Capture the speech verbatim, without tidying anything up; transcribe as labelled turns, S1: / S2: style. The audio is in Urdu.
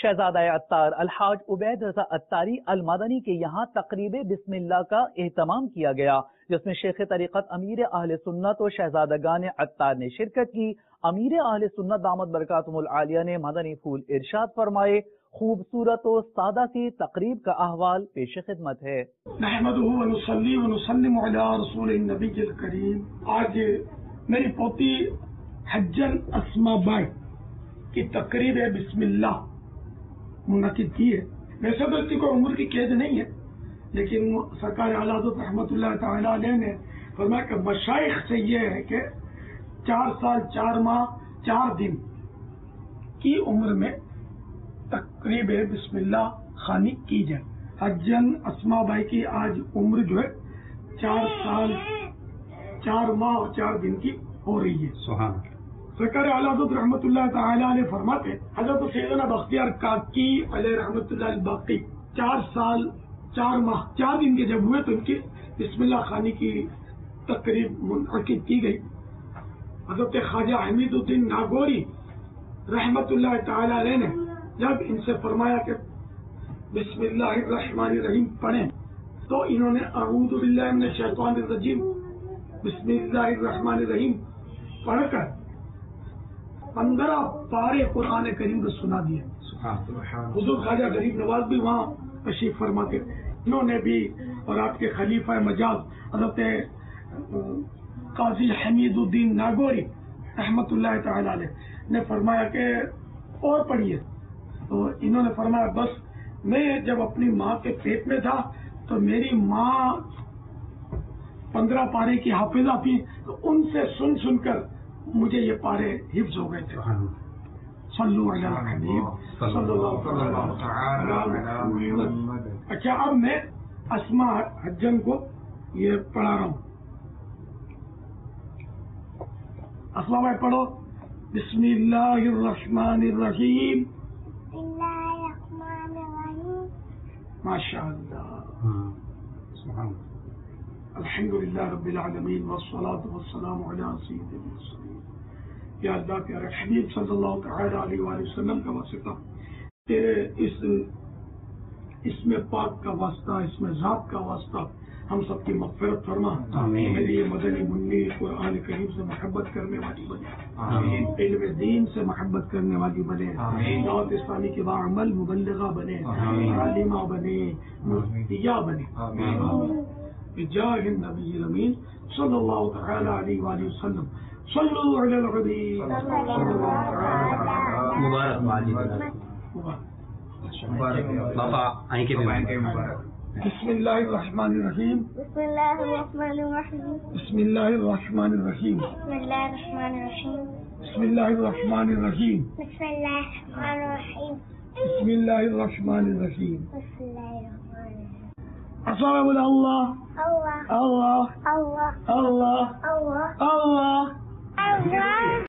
S1: شہزادہ عطار الحاج عبید رضا عطاری المدنی کے یہاں تقریب بسم اللہ کا اہتمام کیا گیا، جس میں شیخ طریقت امیر اہل سنت و شہزادگان عطار نے شرکت کی۔ امیر اہل سنت دامت برکاتہم العالیہ نے مدنی پھول ارشاد فرمائے۔ خوبصورت و سادہ سی تقریب کا احوال پیش خدمت ہے۔
S2: نحمدہ و نصلی و نسلم علی رسول النبی الکریم۔ آج میری پوتی حجن اسما بائی کی تقریب بسم اللہ منعقد کی ہے۔ ویسے تو اس کی کوئی عمر کی قید نہیں ہے، لیکن سرکار اعلیٰ حضرت رحمۃ اللہ تعالی علیہ نے فرمایا کہ مشائخ سے یہ ہے کہ چار سال چار ماہ چار دن کی عمر میں تقریب بسم اللہ خوانی کی جائے۔ حجن اسما بائی کی آج عمر جو ہے چار سال چار ماہ اور چار دن کی ہو رہی ہے۔ سبحان اللہ۔ سرکار اعلیٰ حضرت رحمۃ اللہ تعالی علیہ فرماتے ہیں، حضرت سیدنا بختیار کاکی علیہ رحمۃ اللہ الباقی چار سال چار ماہ چار دن کے جب ہوئے تو ان کی بسم اللہ خوانی کی تقریب منعقد کی گئی۔ حضرت خواجہ حمید الدین ناگوری رحمۃ اللہ تعالی علیہ نے جب ان سے فرمایا کہ بسم اللہ الرحمن الرحیم پڑھیں تو انہوں نے اعوذ باللہ من الشیطان الرجیم بسم اللہ الرحمن الرحیم پڑھ کر پندرہ پارے قرآن کریم کو سنا دیا۔ حضور خواجہ غریب نواز بھی وہاں تشریف فرما کے انہوں نے بھی، اور آپ کے خلیفہ مجاز حضرت قاضی حمید الدین ناگوری رحمۃ اللہ تعالی علیہ نے فرمایا کہ اور پڑھیے، تو انہوں نے فرمایا بس میں جب اپنی ماں کے پیٹ میں تھا تو میری ماں پندرہ پارے کی حافظہ تھی، تو ان سے سن سن کر مجھے یہ پارے حفظ ہو گئے تھے۔ صلو علی الحبیب صلی اللہ علیہ وسلم۔ اچھا، اب میں اسما حجن کو یہ پڑھا رہا ہوں۔ اسما بھائی پڑھو۔ بسم اللہ الرحمن الرحیم۔ ماشاء اللہ، الحمدللہ رب العالمین والصلاة والسلام علی سید المرسلین۔ یا اللہ پیارے حبیب صلی اللہ تعالی علیہ وآلہ وسلم کا واسطہ، تیرے اس اسم پاک کا واسطہ، اسم ذات کا واسطہ ہم سب کی مغفرت فرما۔ میری یہ مدنی منی قرآن کریم سے محبت کرنے والی بنے، علم دین سے محبت کرنے والی بنے، دعوت اسلامی کے باعمل مبلغہ بنے، عالمہ بنے، مفتیہ بنے، بجاہ النبی الامین صلی اللہ تعالی علیہ وآلہ وسلم۔ صلو علی الحبیب صلی اللہ تعالی۔
S3: مبارک مبارک بابا آئیں کے مبارک۔
S2: بسم اللہ الرحمن الرحیم۔
S4: بسم اللہ الرحمن الرحیم۔
S2: بسم اللہ الرحمن الرحیم۔
S4: بسم اللہ الرحمن الرحیم۔
S2: بسم اللہ الرحمن الرحیم۔
S4: بسم اللہ الرحمن الرحیم۔
S2: بسم اللہ الرحمن الرحیم۔
S4: بسم اللہ الرحمن الرحیم۔
S2: السلام اللہ
S4: اللہ
S2: اللہ
S4: اللہ
S2: اللہ
S4: اللہ
S2: اللہ
S4: اللہ